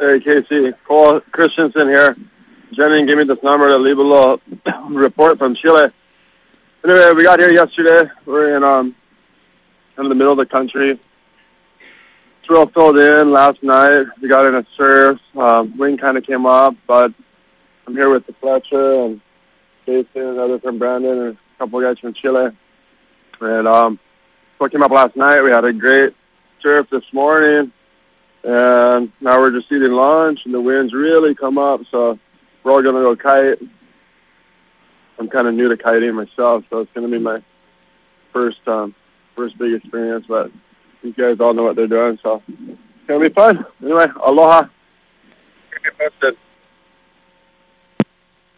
Hey, Casey. Cole Christensen here. Jenny gave me this number to leave a little report from Chile. Anyway, we got here yesterday. We're in the middle of the country. It's real filled in last night. We got in a surf. Wind kind of came up, but I'm here with the Fletcher and Jason and others from Brandon and a couple of guys from Chile. And what came up last night, we had a great surf this morning. And now we're just eating lunch, and the winds really come up, so we're all going to go kite. I'm kind of new to kiting myself, so it's going to be my first big experience, but these guys all know what they're doing, so it's going to be fun. Anyway, aloha. Keep you posted.